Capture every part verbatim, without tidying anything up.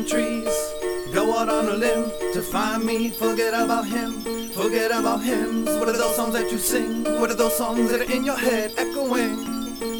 climb trees, go out on a limb to find me. Forget about him, forget about hymns. What are those songs that you sing? What are those songs that are in your head echoing?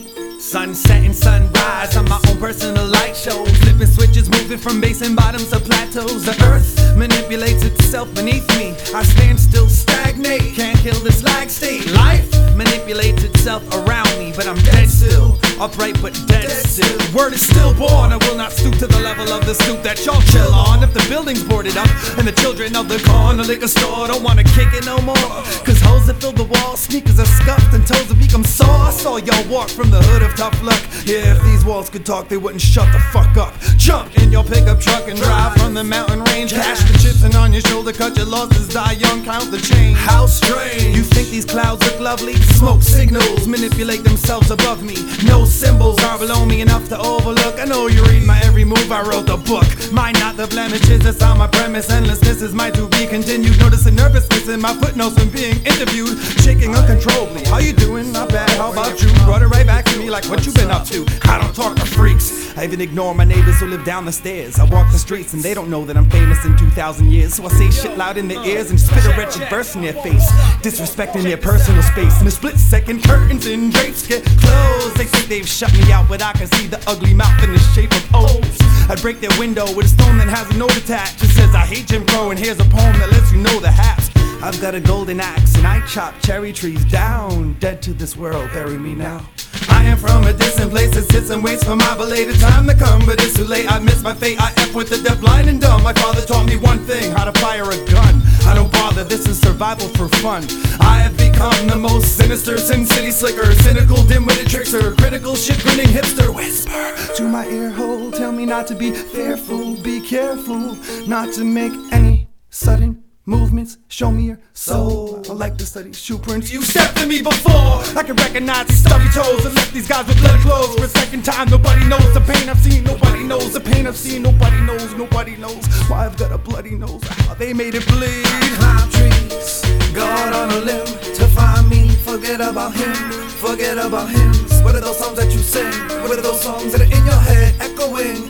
Sunset and sunrise, I'm my own personal light show. Flipping switches, moving from bass and bottoms to plateaus. The earth manipulates itself beneath me. I stand still, stagnate, can't kill this lag state. Life manipulates itself around me, but I'm dead still, upright but dead still. Word is still born, I will not stoop to the level of the stoop that y'all chill on. If the building's boarded up and the children of the corner liquor store don't wanna kick it no more, cause holes that fill the wall, sneakers are scuffed and toes have become sore. I saw y'all walk from the hood of tough luck. Yeah, if these walls could talk, they wouldn't shut the fuck up. Jump in your pickup truck and drive from the mountain range. Cash the chips and on your shoulder, cut your losses, die young, count the change. How strange. You think these clouds look lovely? Smoke signals manipulate themselves above me. No symbols are below me enough to overlook. I know you read my every move, I wrote the book. Mind not the blemishes, that's on my premise. Endlessness is my to be continued. Noticing nervousness in my footnotes when being interviewed. Shaking uncontrollably. How you doing? Not bad, how about you? Brought it right back to me like what you been up to. I don't talk to freaks, I even ignore my neighbors who live down the stairs. I walk the streets and they don't know that I'm famous in two thousand years. So I say shit loud in their ears and spit a wretched verse in their face, disrespecting their personal space. In a split second, curtains and drapes get closed. They think they've shut me out, but I can see the ugly mouth in the shape of O's. I break their window with a stone that has a note attached. It says I hate Jim Crow and here's a poem that lets you know the haps. I've got a golden axe and I chop cherry trees down. Dead to this world, bury me now. I am from a distant place that sits and waits for my belated time to come, but it's too late, I miss my fate. I F with the deaf, blind and dumb. My father taught me one thing, how to fire a gun. I don't bother, this is survival for fun. I have become the most sinister Sin City slicker, cynical, dim-witted trickster, critical shit grinning hipster. Whisper to my ear hole, tell me not to be fearful, be careful, not to make any sudden movements, show me your soul. I like to study shoe prints. You stepped to me before, I can recognize these stubby toes and left these guys with bloody clothes. For a second time, nobody knows the pain I've seen. Nobody knows the pain I've seen. Nobody knows, nobody knows why I've got a bloody nose, how they made it bleed. Climb trees, go out on a limb to find me. Forget about him, forget about him. What are those songs that you sing? What are those songs that are in your head echoing?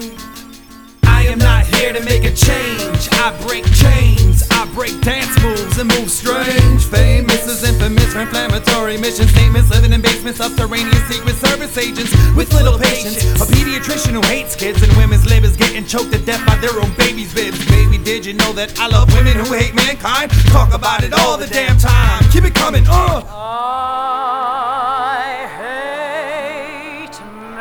I am not here to make a change, I break chains, I break dance moves and move strange. Famous is infamous for inflammatory mission statements. Living in basements, subterranean secret service agents with little patience. A pediatrician who hates kids and women's livers getting choked to death by their own babies' bibs. Baby, did you know that I love women who hate mankind? Talk about it all the damn time, keep it coming, uh! I hate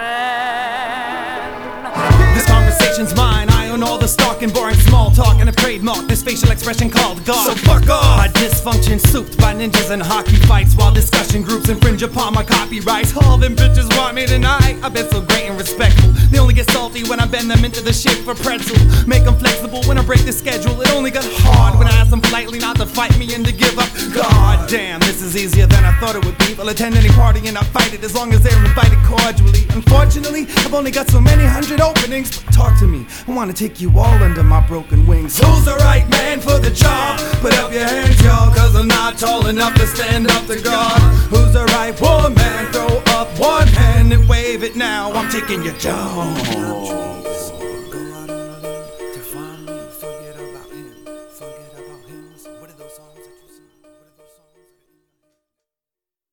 men. This conversation's mine, I own all the stock in boring small talk, and a trademark this facial expression called God. So fuck off! My dysfunction souped by ninjas and hockey fights, while discussion groups infringe upon my copyrights. All them bitches want me tonight, I've been so great and respectful. They only get salty when I bend them into the shape for pretzel. Make them flexible when I break the schedule. It only got hard when I ask them politely not to fight me and to give up. God damn, this is easier than I thought it would be. They'll attend any party and I fight it as long as they're invited cordially. Unfortunately, I've only got so many hundred openings. But talk to me, I wanna take you all under my broken wings. Who's the right man for the job? Put up your hands, y'all, cause I'm not tall enough to stand up to God. Who's the right woman? Throw up one hand and wave it now. I'm taking you down.